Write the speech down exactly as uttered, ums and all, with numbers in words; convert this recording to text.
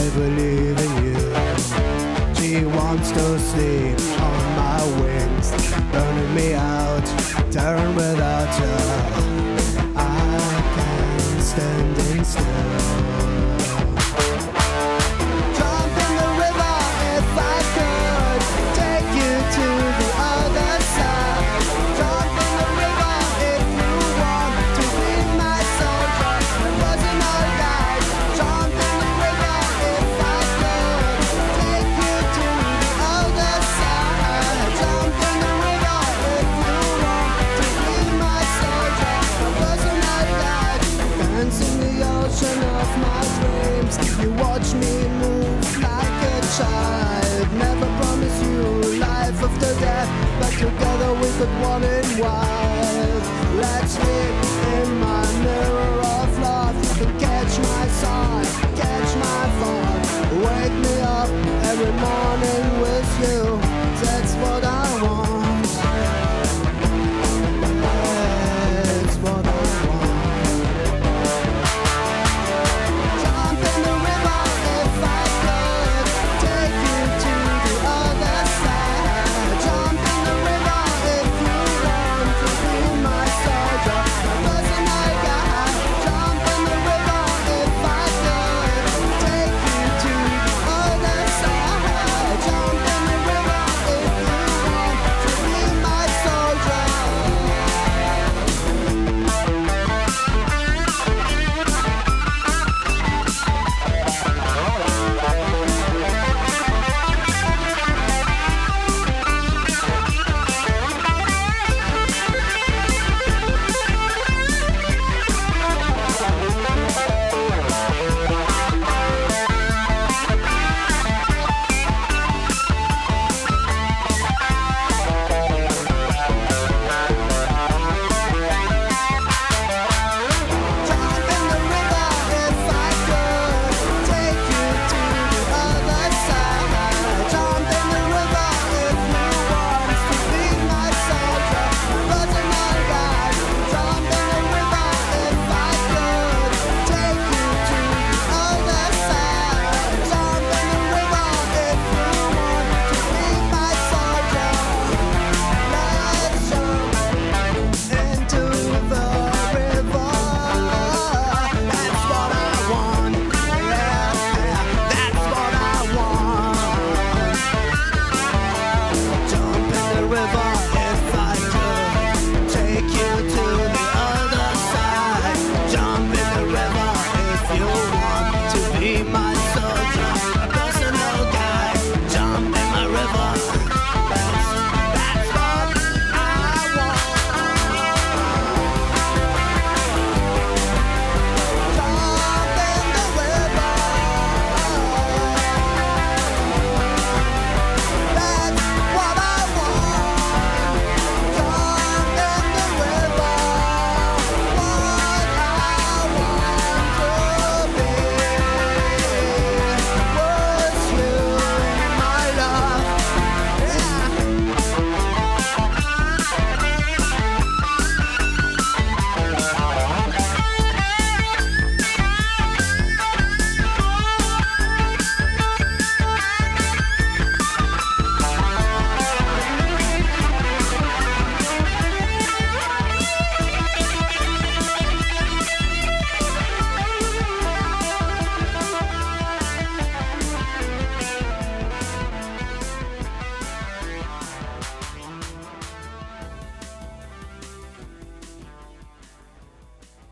believe in you. She wants to sleep on my wings, burning me out, tearing without her. I can't stand still. Jump in the river if I could, take you to the other side. Jump in the river if you want to be my soldier. It wasn't alright. Jump in the river if I could, take you to the other side. Jump in the river if you want to be my soldier. It wasn't alright. Dance in the ocean of my dreams. You watch me move like a child. Never promise you life after death, but together we could one in wild. Let's live in my mirror of love. Catch my sign, catch my thought. Wake me up every morning with you. That's what I